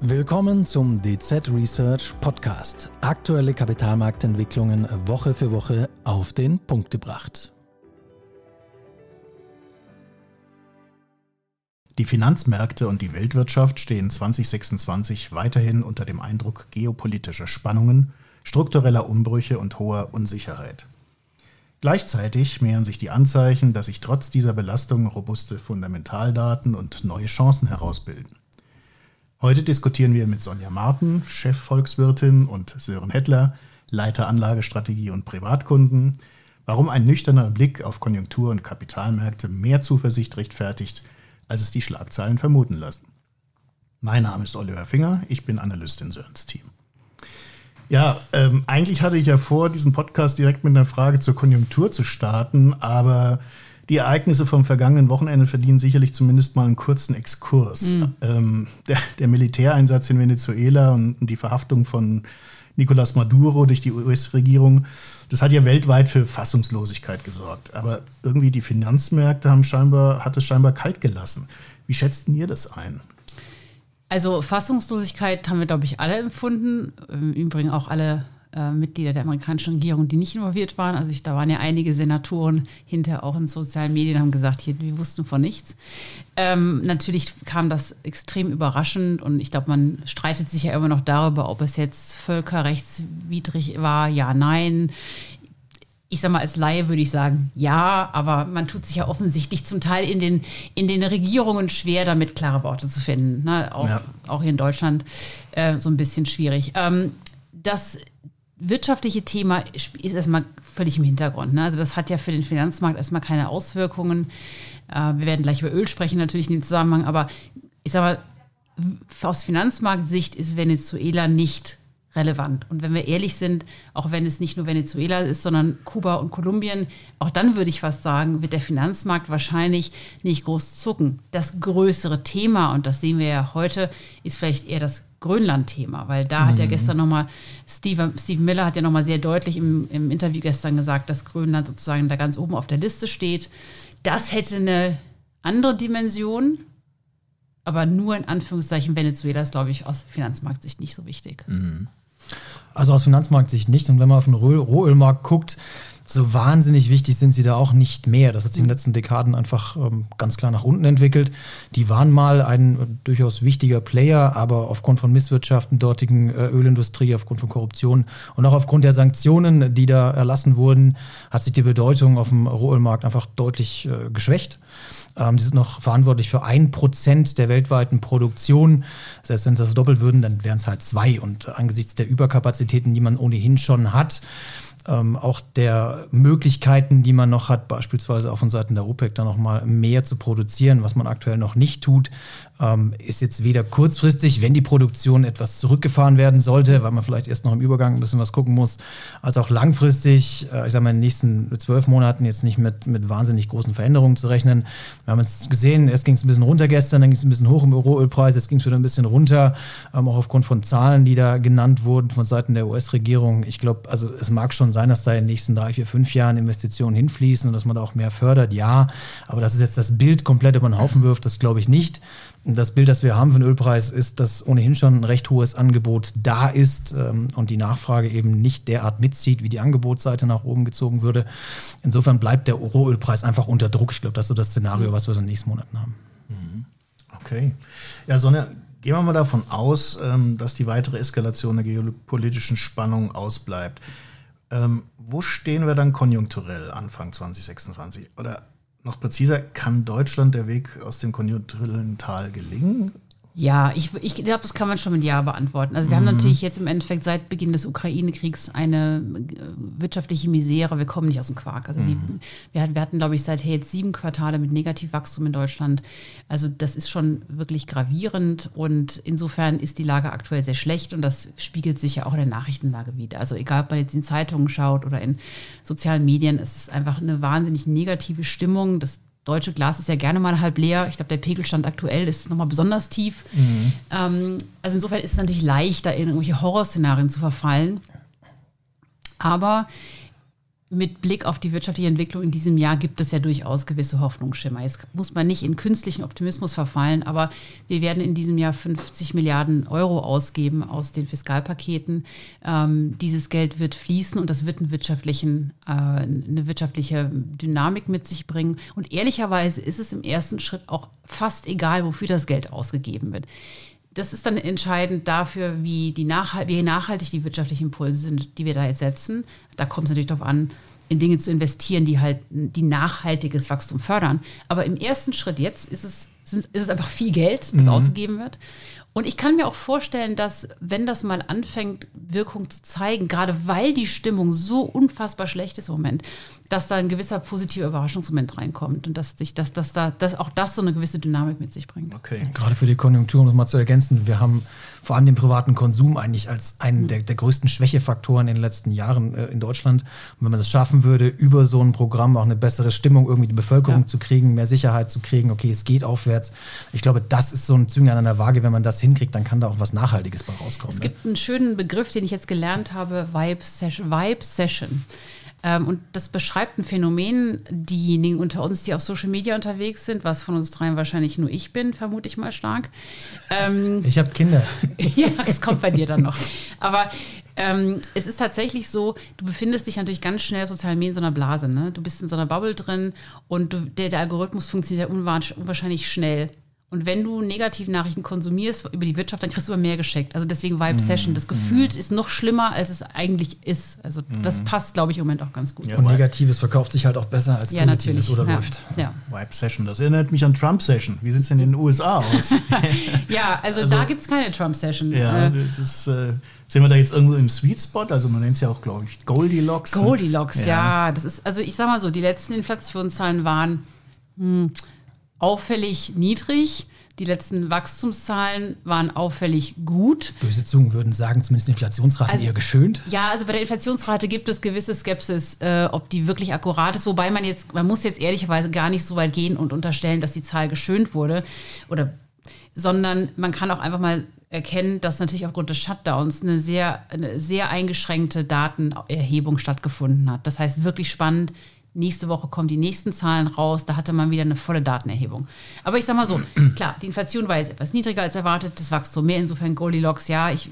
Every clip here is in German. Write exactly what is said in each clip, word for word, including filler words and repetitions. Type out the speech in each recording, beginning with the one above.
Willkommen zum D Z Research Podcast. Aktuelle Kapitalmarktentwicklungen Woche für Woche auf den Punkt gebracht. Die Finanzmärkte und die Weltwirtschaft stehen zwanzig sechsundzwanzig weiterhin unter dem Eindruck geopolitischer Spannungen, struktureller Umbrüche und hoher Unsicherheit. Gleichzeitig mehren sich die Anzeichen, dass sich trotz dieser Belastung robuste Fundamentaldaten und neue Chancen herausbilden. Heute diskutieren wir mit Sonja Marten, Chefvolkswirtin, und Sören Hettler, Leiter Anlagestrategie und Privatkunden, warum ein nüchterner Blick auf Konjunktur- und Kapitalmärkte mehr Zuversicht rechtfertigt, als es die Schlagzeilen vermuten lassen. Mein Name ist Oliver Finger, ich bin Analyst in Sörens Team. Ja, ähm, eigentlich hatte ich ja vor, diesen Podcast direkt mit einer Frage zur Konjunktur zu starten, aber die Ereignisse vom vergangenen Wochenende verdienen sicherlich zumindest mal einen kurzen Exkurs. Mhm. Ähm, der, der Militäreinsatz in Venezuela und die Verhaftung von Nicolás Maduro durch die U S-Regierung, das hat ja weltweit für Fassungslosigkeit gesorgt. Aber irgendwie die Finanzmärkte haben scheinbar, hat es scheinbar kalt gelassen. Wie schätzt ihr das ein? Also Fassungslosigkeit haben wir, glaube ich, alle empfunden. Im Übrigen auch alle äh, Mitglieder der amerikanischen Regierung, die nicht involviert waren. Also ich, da waren ja einige Senatoren hinterher auch in sozialen Medien, haben gesagt, hier, wir wussten von nichts. Ähm, natürlich kam das extrem überraschend und ich glaube, man streitet sich ja immer noch darüber, ob es jetzt völkerrechtswidrig war, ja, nein. Ich sage mal, als Laie würde ich sagen, ja, aber man tut sich ja offensichtlich zum Teil in den, in den Regierungen schwer, damit klare Worte zu finden. Ne? Auch, ja. auch hier in Deutschland äh, so ein bisschen schwierig. Ähm, das wirtschaftliche Thema ist erstmal völlig im Hintergrund. Ne? Also das hat ja für den Finanzmarkt erstmal keine Auswirkungen. Äh, wir werden gleich über Öl sprechen natürlich in dem Zusammenhang, aber ich sage mal, aus Finanzmarktsicht ist Venezuela nicht relevant. Und wenn wir ehrlich sind, auch wenn es nicht nur Venezuela ist, sondern Kuba und Kolumbien, auch dann würde ich fast sagen, wird der Finanzmarkt wahrscheinlich nicht groß zucken. Das größere Thema, und das sehen wir ja heute, ist vielleicht eher das Grönland-Thema, weil da mhm. hat ja gestern nochmal, Steve, Steve Miller hat ja nochmal sehr deutlich im, im Interview gestern gesagt, dass Grönland sozusagen da ganz oben auf der Liste steht. Das hätte eine andere Dimension, aber nur in Anführungszeichen Venezuela ist, glaube ich, aus Finanzmarktsicht nicht so wichtig. Mhm. Also aus Finanzmarktsicht nicht. Und wenn man auf den Roh- Rohölmarkt guckt, so wahnsinnig wichtig sind sie da auch nicht mehr. Das hat sich in den letzten Dekaden einfach ähm, ganz klar nach unten entwickelt. Die waren mal ein äh, durchaus wichtiger Player, aber aufgrund von Misswirtschaften dortigen äh, Ölindustrie, aufgrund von Korruption und auch aufgrund der Sanktionen, die da erlassen wurden, hat sich die Bedeutung auf dem Rohölmarkt einfach deutlich äh, geschwächt. Ähm, die sind noch verantwortlich für ein Prozent der weltweiten Produktion. Selbst wenn sie das doppelt würden, dann wären es halt zwei. Und äh, angesichts der Überkapazitäten, die man ohnehin schon hat, Ähm, auch der Möglichkeiten, die man noch hat, beispielsweise auch von Seiten der OPEC, da noch mal mehr zu produzieren, was man aktuell noch nicht tut, ähm, ist jetzt weder kurzfristig, wenn die Produktion etwas zurückgefahren werden sollte, weil man vielleicht erst noch im Übergang ein bisschen was gucken muss, als auch langfristig, äh, ich sage mal in den nächsten zwölf Monaten jetzt nicht mit, mit wahnsinnig großen Veränderungen zu rechnen. Wir haben es gesehen, erst ging es ein bisschen runter gestern, dann ging es ein bisschen hoch im Rohölpreis, jetzt ging es wieder ein bisschen runter, ähm, auch aufgrund von Zahlen, die da genannt wurden von Seiten der U S-Regierung. Ich glaube, also es mag schon sein, dass da in den nächsten drei, vier, fünf Jahren Investitionen hinfließen und dass man da auch mehr fördert, ja. Aber dass es jetzt das Bild komplett über den Haufen wirft, das glaube ich nicht. Das Bild, das wir haben für den Ölpreis, ist, dass ohnehin schon ein recht hohes Angebot da ist ähm, und die Nachfrage eben nicht derart mitzieht, wie die Angebotsseite nach oben gezogen würde. Insofern bleibt der Rohölpreis einfach unter Druck. Ich glaube, das ist so das Szenario, was wir in den nächsten Monaten haben. Okay. Ja, Sonja, gehen wir mal davon aus, ähm, dass die weitere Eskalation der geopolitischen Spannung ausbleibt. Ähm, wo stehen wir dann konjunkturell Anfang zwanzig sechsundzwanzig? Oder noch präziser, kann Deutschland der Weg aus dem konjunkturellen Tal gelingen? Ja, ich, ich glaube, das kann man schon mit Ja beantworten. Also wir mhm. haben natürlich jetzt im Endeffekt seit Beginn des Ukraine-Kriegs eine wirtschaftliche Misere. Wir kommen nicht aus dem Quark. Also mhm. die, wir, wir hatten, glaube ich, seit jetzt sieben Quartale mit Negativwachstum in Deutschland. Also das ist schon wirklich gravierend und insofern ist die Lage aktuell sehr schlecht und das spiegelt sich ja auch in der Nachrichtenlage wider. Also egal, ob man jetzt in Zeitungen schaut oder in sozialen Medien, es ist einfach eine wahnsinnig negative Stimmung. Das deutsche Glas ist ja gerne mal halb leer. Ich glaube, der Pegelstand aktuell ist nochmal besonders tief. Mhm. Ähm, also insofern ist es natürlich leicht, da in irgendwelche Horrorszenarien zu verfallen. Aber mit Blick auf die wirtschaftliche Entwicklung in diesem Jahr gibt es ja durchaus gewisse Hoffnungsschimmer. Jetzt muss man nicht in künstlichen Optimismus verfallen, aber wir werden in diesem Jahr fünfzig Milliarden Euro ausgeben aus den Fiskalpaketen. Ähm, dieses Geld wird fließen und das wird einen wirtschaftlichen, äh, eine wirtschaftliche Dynamik mit sich bringen. Und ehrlicherweise ist es im ersten Schritt auch fast egal, wofür das Geld ausgegeben wird. Das ist dann entscheidend dafür, wie, die Nachhalt- wie nachhaltig die wirtschaftlichen Impulse sind, die wir da jetzt setzen. Da kommt es natürlich darauf an, in Dinge zu investieren, die halt die nachhaltiges Wachstum fördern. Aber im ersten Schritt jetzt ist es, ist es einfach viel Geld, das mhm. ausgegeben wird. Und ich kann mir auch vorstellen, dass, wenn das mal anfängt, Wirkung zu zeigen, gerade weil die Stimmung so unfassbar schlecht ist im Moment, dass da ein gewisser positiver Überraschungsmoment reinkommt und dass, sich, dass, dass, da, dass auch das so eine gewisse Dynamik mit sich bringt. Okay. Gerade für die Konjunktur, um es mal zu ergänzen, wir haben vor allem den privaten Konsum eigentlich als einen der, der größten Schwächefaktoren in den letzten Jahren äh, in Deutschland. Und wenn man das schaffen würde, über so ein Programm auch eine bessere Stimmung irgendwie die Bevölkerung ja. zu kriegen, mehr Sicherheit zu kriegen, okay, es geht aufwärts. Ich glaube, das ist so ein Zünglein an der Waage. Wenn man das hinkriegt, dann kann da auch was Nachhaltiges bei rauskommen. Es ne? gibt einen schönen Begriff, den ich jetzt gelernt habe, Vibe Session. Vibe Session. Ähm, und das beschreibt ein Phänomen, diejenigen unter uns, die auf Social Media unterwegs sind, was von uns dreien wahrscheinlich nur ich bin, vermute ich mal stark. Ähm, ich habe Kinder. Ja, das kommt bei dir dann noch. Aber ähm, es ist tatsächlich so, du befindest dich natürlich ganz schnell auf sozialen Medien in so einer Blase. Ne? Du bist in so einer Bubble drin und du, der, der Algorithmus funktioniert ja unwahrscheinlich schnell. Und wenn du Negativnachrichten konsumierst über die Wirtschaft, dann kriegst du aber mehr geschickt. Also deswegen Vibe Session. Das Gefühl ist noch schlimmer, als es eigentlich ist. Also das passt, glaube ich, im Moment auch ganz gut. Ja, und Negatives verkauft sich halt auch besser als ja, Positives oder ja. läuft. Ja. Vibe Session, das erinnert mich an Trump Session. Wie sieht es denn in den U S A aus? Ja, also, also da gibt es keine Trump Session. Ja, das ist... Äh, Sind wir da jetzt irgendwo im Sweet Spot? Also man nennt es ja auch, glaube ich, Goldilocks. Goldilocks, ne? ja. ja. Das ist, also ich sag mal so, die letzten Inflationszahlen waren hm, auffällig niedrig. Die letzten Wachstumszahlen waren auffällig gut. Böse Zungen würden sagen, zumindest die Inflationsraten also, eher geschönt. Ja, also bei der Inflationsrate gibt es gewisse Skepsis, äh, ob die wirklich akkurat ist. Wobei man jetzt, man muss jetzt ehrlicherweise gar nicht so weit gehen und unterstellen, dass die Zahl geschönt wurde. Oder, sondern man kann auch einfach mal erkennen, dass natürlich aufgrund des Shutdowns eine sehr, eine sehr eingeschränkte Datenerhebung stattgefunden hat. Das heißt, wirklich spannend. Nächste Woche kommen die nächsten Zahlen raus, da hatte man wieder eine volle Datenerhebung. Aber ich sag mal so, klar, die Inflation war jetzt etwas niedriger als erwartet, das Wachstum mehr, insofern Goldilocks, ja, ich,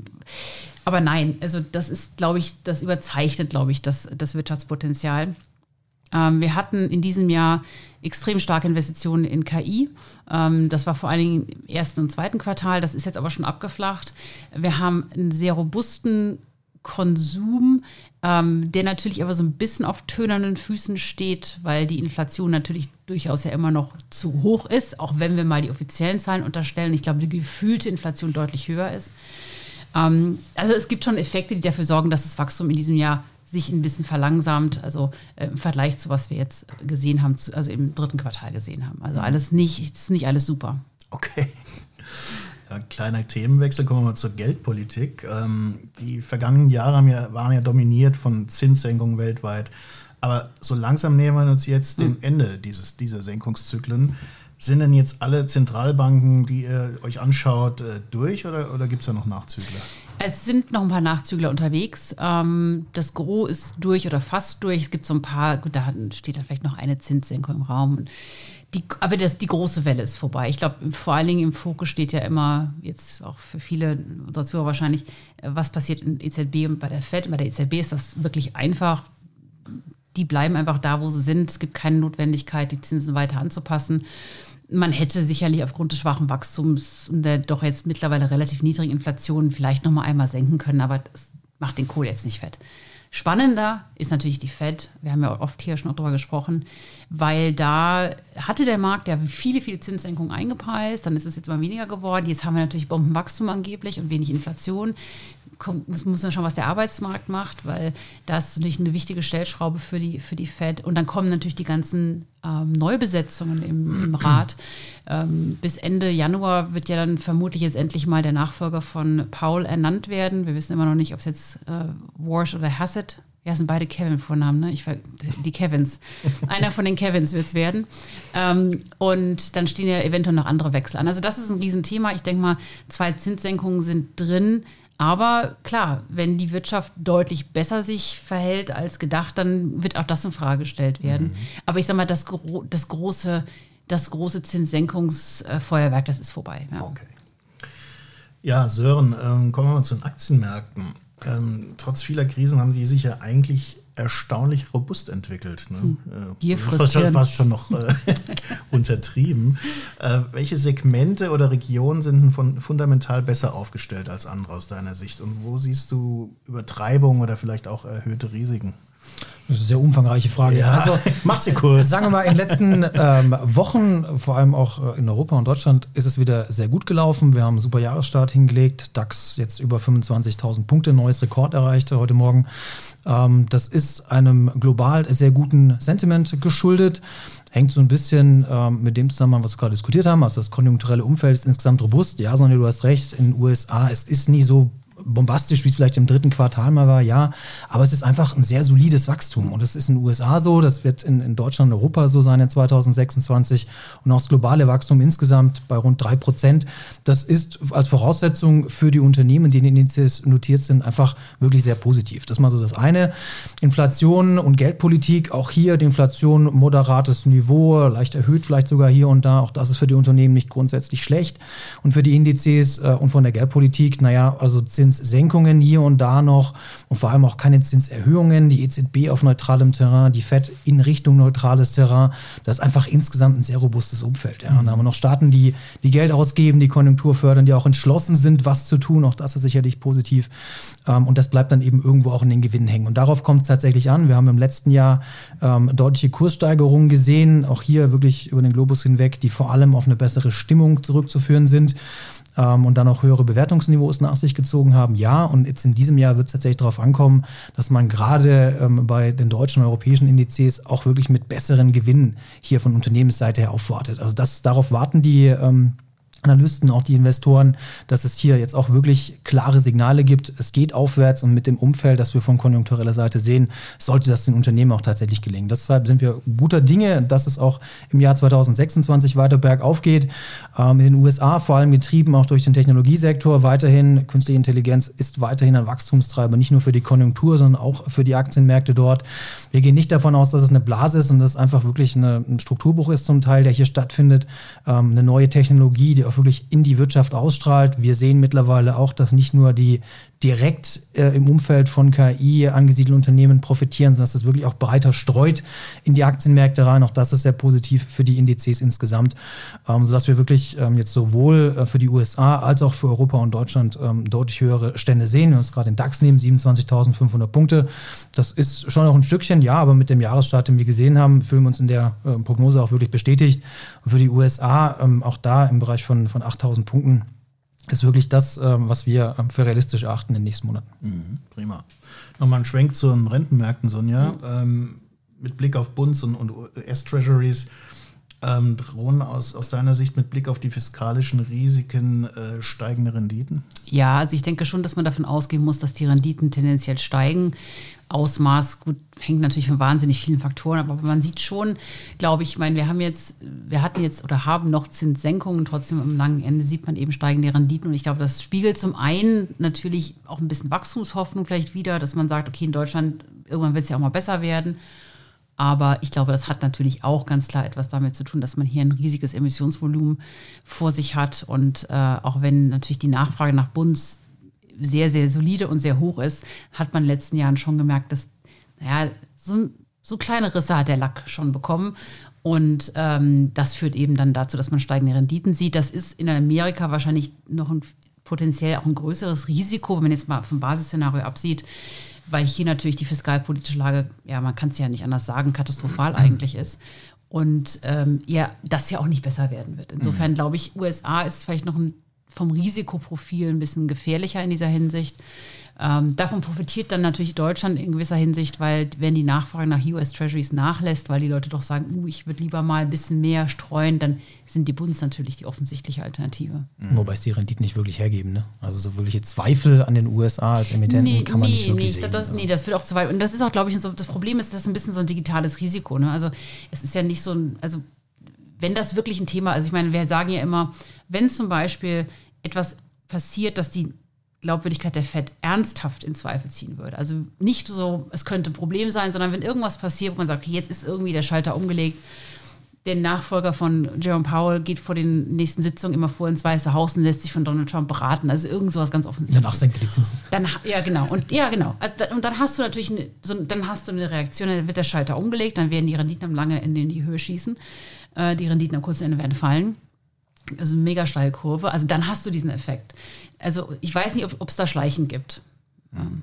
aber nein, also das ist, glaube ich, das überzeichnet, glaube ich, das, das Wirtschaftspotenzial. Ähm, wir hatten in diesem Jahr extrem starke Investitionen in K I. Ähm, das war vor allen Dingen im ersten und zweiten Quartal, das ist jetzt aber schon abgeflacht. Wir haben einen sehr robusten Konsum, ähm, der natürlich aber so ein bisschen auf tönernen Füßen steht, weil die Inflation natürlich durchaus ja immer noch zu hoch ist, auch wenn wir mal die offiziellen Zahlen unterstellen. Ich glaube, die gefühlte Inflation deutlich höher ist. Ähm, also es gibt schon Effekte, die dafür sorgen, dass das Wachstum in diesem Jahr sich ein bisschen verlangsamt, also äh, im Vergleich zu was wir jetzt gesehen haben, zu, also im dritten Quartal gesehen haben. Also alles nicht, es ist nicht alles super. Okay. Ja, kleiner Themenwechsel, kommen wir mal zur Geldpolitik. Ähm, die vergangenen Jahre haben ja, waren ja dominiert von Zinssenkungen weltweit. Aber so langsam nähern wir uns jetzt dem Ende dieses, dieser Senkungszyklen. Sind denn jetzt alle Zentralbanken, die ihr euch anschaut, äh, durch oder, oder gibt es da noch Nachzügler? Es sind noch ein paar Nachzügler unterwegs. Ähm, das Gros ist durch oder fast durch. Es gibt so ein paar, gut, da steht dann vielleicht noch eine Zinssenkung im Raum. Die, aber das, die große Welle ist vorbei. Ich glaube, vor allen Dingen im Fokus steht ja immer, jetzt auch für viele unserer Zuhörer wahrscheinlich, was passiert in E Z B und bei der Fed. Und bei der E Z B ist das wirklich einfach. Die bleiben einfach da, wo sie sind. Es gibt keine Notwendigkeit, die Zinsen weiter anzupassen. Man hätte sicherlich aufgrund des schwachen Wachstums und der doch jetzt mittlerweile relativ niedrigen Inflation vielleicht noch mal einmal senken können, aber das macht den Kohl jetzt nicht fett. Spannender ist natürlich die Fed. Wir haben ja oft hier schon darüber gesprochen, weil da hatte der Markt ja viele, viele Zinssenkungen eingepreist. Dann ist es jetzt immer weniger geworden. Jetzt haben wir natürlich Bombenwachstum angeblich und wenig Inflation. Es muss man schauen, was der Arbeitsmarkt macht, weil das ist natürlich eine wichtige Stellschraube für die, für die Fed. Und dann kommen natürlich die ganzen ähm, Neubesetzungen im, im Rat. Ähm, bis Ende Januar wird ja dann vermutlich jetzt endlich mal der Nachfolger von Powell ernannt werden. Wir wissen immer noch nicht, ob es jetzt äh, Warsh oder Hassett, ja, sind beide Kevin-Vornamen, ne? Ich ver- die Kevins. Einer von den Kevins wird es werden. Ähm, und dann stehen ja eventuell noch andere Wechsel an. Also das ist ein Riesenthema. Ich denke mal, zwei Zinssenkungen sind drin. Aber klar, wenn die Wirtschaft deutlich besser sich verhält als gedacht, dann wird auch das in Frage gestellt werden. Mhm. Aber ich sag mal, das, gro- das große, das große Zinssenkungsfeuerwerk, das ist vorbei. Ja. Okay. Ja, Sören, ähm, kommen wir mal zu den Aktienmärkten. Ähm, trotz vieler Krisen haben die sich ja eigentlich erstaunlich robust entwickelt. Ne? Hm. Äh, fast, schon, fast schon noch äh, untertrieben. Äh, welche Segmente oder Regionen sind von, fundamental besser aufgestellt als andere aus deiner Sicht? Und wo siehst du Übertreibung oder vielleicht auch erhöhte Risiken? Das ist eine sehr umfangreiche Frage. Ja, also, mach sie kurz. Sagen wir mal, in den letzten ähm, Wochen, vor allem auch in Europa und Deutschland, ist es wieder sehr gut gelaufen. Wir haben einen super Jahresstart hingelegt. DAX jetzt über fünfundzwanzigtausend Punkte, neues Rekord erreicht heute Morgen. Ähm, das ist einem global sehr guten Sentiment geschuldet. Hängt so ein bisschen ähm, mit dem zusammen, was wir gerade diskutiert haben. Also das konjunkturelle Umfeld ist insgesamt robust. Ja, Sonja, du hast recht, in den U S A, es ist nie so bombastisch, wie es vielleicht im dritten Quartal mal war, ja, aber es ist einfach ein sehr solides Wachstum und das ist in den U S A so, das wird in, in Deutschland und Europa so sein in zweitausendsechsundzwanzig und auch das globale Wachstum insgesamt bei rund drei Prozent. Das ist als Voraussetzung für die Unternehmen, die in den Indizes notiert sind, einfach wirklich sehr positiv. Das ist mal so das eine. Inflation und Geldpolitik, auch hier die Inflation moderates Niveau, leicht erhöht vielleicht sogar hier und da, auch das ist für die Unternehmen nicht grundsätzlich schlecht und für die Indizes äh, und von der Geldpolitik, naja, also Zinssenkungen hier und da noch und vor allem auch keine Zinserhöhungen, die E Z B auf neutralem Terrain, die Fed in Richtung neutrales Terrain, das ist einfach insgesamt ein sehr robustes Umfeld. Ja. Und da haben wir noch Staaten, die, die Geld ausgeben, die Konjunktur fördern, die auch entschlossen sind, was zu tun, auch das ist sicherlich positiv ähm, und das bleibt dann eben irgendwo auch in den Gewinnen hängen und darauf kommt es tatsächlich an. Wir haben im letzten Jahr ähm, deutliche Kurssteigerungen gesehen, auch hier wirklich über den Globus hinweg, die vor allem auf eine bessere Stimmung zurückzuführen sind ähm, und dann auch höhere Bewertungsniveaus nach sich gezogen haben. Ja, und jetzt in diesem Jahr wird es tatsächlich darauf ankommen, dass man gerade ähm, bei den deutschen und europäischen Indizes auch wirklich mit besseren Gewinnen hier von Unternehmensseite her aufwartet. Also das, darauf warten die ähm, Analysten, auch die Investoren, dass es hier jetzt auch wirklich klare Signale gibt. Es geht aufwärts und mit dem Umfeld, das wir von konjunktureller Seite sehen, sollte das den Unternehmen auch tatsächlich gelingen. Deshalb sind wir guter Dinge, dass es auch im Jahr zweitausendsechsundzwanzig weiter bergauf geht. Ähm, in den U S A vor allem getrieben auch durch den Technologiesektor weiterhin. Künstliche Intelligenz ist weiterhin ein Wachstumstreiber, nicht nur für die Konjunktur, sondern auch für die Aktienmärkte dort. Wir gehen nicht davon aus, dass es eine Blase ist und dass es einfach wirklich eine, ein Strukturbruch ist zum Teil, der hier stattfindet. Ähm, eine neue Technologie, die auch wirklich in die Wirtschaft ausstrahlt. Wir sehen mittlerweile auch, dass nicht nur die direkt äh, im Umfeld von K I angesiedelte Unternehmen profitieren, sondern dass das wirklich auch breiter streut in die Aktienmärkte rein. Auch das ist sehr positiv für die Indizes insgesamt, ähm, sodass wir wirklich ähm, jetzt sowohl äh, für die U S A als auch für Europa und Deutschland ähm, deutlich höhere Stände sehen. Wenn wir uns gerade den DAX nehmen, siebenundzwanzigtausendfünfhundert Punkte. Das ist schon noch ein Stückchen, ja, aber mit dem Jahresstart, den wir gesehen haben, fühlen wir uns in der äh, Prognose auch wirklich bestätigt. Und für die U S A, ähm, auch da im Bereich von, von achttausend Punkten, ist wirklich das, was wir für realistisch erachten in den nächsten Monaten. Mhm, prima. Nochmal ein Schwenk zu den Rentenmärkten, Sonja. Mhm. Ähm, mit Blick auf Bunds- und, und U S-Treasuries ähm, drohen aus, aus deiner Sicht mit Blick auf die fiskalischen Risiken äh, steigende Renditen? Ja, also ich denke schon, dass man davon ausgehen muss, dass die Renditen tendenziell steigen. Ausmaß, gut, hängt natürlich von wahnsinnig vielen Faktoren, aber man sieht schon, glaube ich, ich meine, wir haben jetzt, wir hatten jetzt oder haben noch Zinssenkungen, trotzdem am langen Ende sieht man eben steigende Renditen und ich glaube, das spiegelt zum einen natürlich auch ein bisschen Wachstumshoffnung vielleicht wieder, dass man sagt, okay, in Deutschland, irgendwann wird es ja auch mal besser werden, aber ich glaube, das hat natürlich auch ganz klar etwas damit zu tun, dass man hier ein riesiges Emissionsvolumen vor sich hat und äh, auch wenn natürlich die Nachfrage nach Bunds sehr, sehr solide und sehr hoch ist, hat man in den letzten Jahren schon gemerkt, dass, naja, so, so kleine Risse hat der Lack schon bekommen. Und ähm, das führt eben dann dazu, dass man steigende Renditen sieht. Das ist in Amerika wahrscheinlich noch ein, potenziell auch ein größeres Risiko, wenn man jetzt mal vom Basisszenario absieht, weil hier natürlich die fiskalpolitische Lage, ja, man kann es ja nicht anders sagen, katastrophal eigentlich ist. Und ähm, ja, das ja auch nicht besser werden wird. Insofern glaube ich, U S A ist vielleicht noch ein vom Risikoprofil ein bisschen gefährlicher in dieser Hinsicht. Ähm, davon profitiert dann natürlich Deutschland in gewisser Hinsicht, weil wenn die Nachfrage nach U S Treasuries nachlässt, weil die Leute doch sagen, uh, ich würde lieber mal ein bisschen mehr streuen, dann sind die Bunds natürlich die offensichtliche Alternative. Mhm. Wobei es die Renditen nicht wirklich hergeben, ne? Also so wirkliche Zweifel an den U S A als Emittenten nee, kann man nee, nicht wirklich nee, sehen. Das, also. Nee, das wird auch zu weit. Und das ist auch, glaube ich, so, das Problem ist, das ist ein bisschen so ein digitales Risiko. Ne? Also es ist ja nicht so ein, also wenn das wirklich ein Thema, also ich meine, wir sagen ja immer, wenn zum Beispiel etwas passiert, dass die Glaubwürdigkeit der Fed ernsthaft in Zweifel ziehen würde. Also nicht so, es könnte ein Problem sein, sondern wenn irgendwas passiert, wo man sagt, okay, jetzt ist irgendwie der Schalter umgelegt, der Nachfolger von Jerome Powell geht vor den nächsten Sitzungen immer vor ins Weiße Haus und lässt sich von Donald Trump beraten. Also irgend sowas ganz offensichtlich. Danach senkt er die Zinsen. Dann, ja, genau. Und, ja, genau. Also, und dann hast du natürlich eine, so, dann hast du eine Reaktion, dann wird der Schalter umgelegt, dann werden die Renditen am langen Ende in die Höhe schießen. Äh, die Renditen am kurzen Ende werden fallen. Also eine mega steile Kurve. Also dann hast du diesen Effekt. Also ich weiß nicht, ob es da Schleichen gibt. Mhm.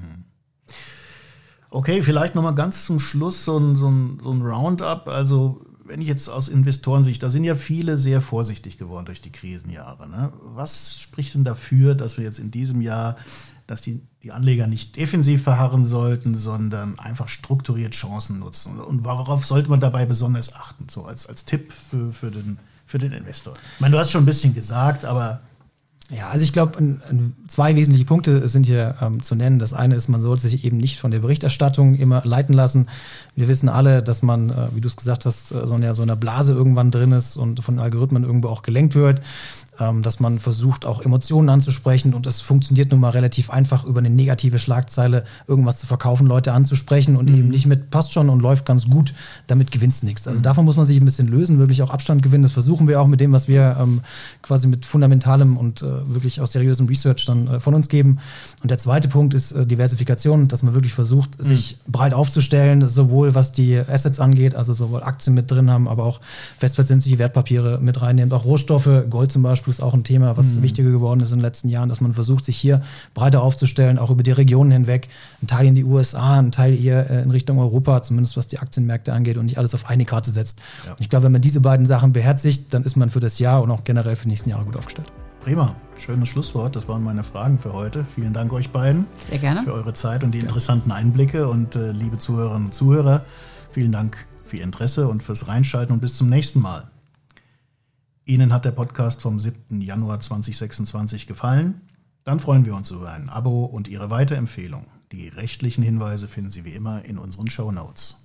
Okay, vielleicht nochmal ganz zum Schluss so ein, so ein, so ein Roundup. Also wenn ich jetzt aus Investorensicht, da sind ja viele sehr vorsichtig geworden durch die Krisenjahre. Ne? Was spricht denn dafür, dass wir jetzt in diesem Jahr, dass die, die Anleger nicht defensiv verharren sollten, sondern einfach strukturiert Chancen nutzen? Und worauf sollte man dabei besonders achten, so als, als Tipp für, für, den, für den Investor? Ich meine, du hast schon ein bisschen gesagt, aber... Ja, also ich glaube, zwei wesentliche Punkte sind hier ähm, zu nennen. Das eine ist, man sollte sich eben nicht von der Berichterstattung immer leiten lassen. Wir wissen alle, dass man, äh, wie du es gesagt hast, so in so einer Blase irgendwann drin ist und von Algorithmen irgendwo auch gelenkt wird. Ähm, dass man versucht, auch Emotionen anzusprechen, und es funktioniert nun mal relativ einfach, über eine negative Schlagzeile irgendwas zu verkaufen, Leute anzusprechen und mhm. eben nicht mit passt schon und läuft ganz gut, damit gewinnst du nichts. Also mhm. davon muss man sich ein bisschen lösen, wirklich auch Abstand gewinnen. Das versuchen wir auch mit dem, was wir ähm, quasi mit fundamentalem und äh, wirklich auch seriösem Research dann äh, von uns geben. Und der zweite Punkt ist äh, Diversifikation, dass man wirklich versucht, mhm. sich breit aufzustellen, sowohl was die Assets angeht, also sowohl Aktien mit drin haben, aber auch festverzinsliche Wertpapiere mit reinnimmt, auch Rohstoffe, Gold zum Beispiel ist auch ein Thema, was mhm. wichtiger geworden ist in den letzten Jahren, dass man versucht, sich hier breiter aufzustellen, auch über die Regionen hinweg, ein Teil in die U S A, ein Teil hier in Richtung Europa, zumindest was die Aktienmärkte angeht, und nicht alles auf eine Karte setzt. Ja. Ich glaube, wenn man diese beiden Sachen beherzigt, dann ist man für das Jahr und auch generell für die nächsten Jahre gut aufgestellt. Prima, schönes Schlusswort. Das waren meine Fragen für heute. Vielen Dank euch beiden. Sehr gerne. Für eure Zeit und die interessanten Einblicke. Und äh, liebe Zuhörerinnen und Zuhörer, vielen Dank für Ihr Interesse und fürs Reinschalten und bis zum nächsten Mal. Ihnen hat der Podcast vom siebten Januar zweitausendsechsundzwanzig gefallen? Dann freuen wir uns über ein Abo und Ihre Weiterempfehlung. Die rechtlichen Hinweise finden Sie wie immer in unseren Shownotes.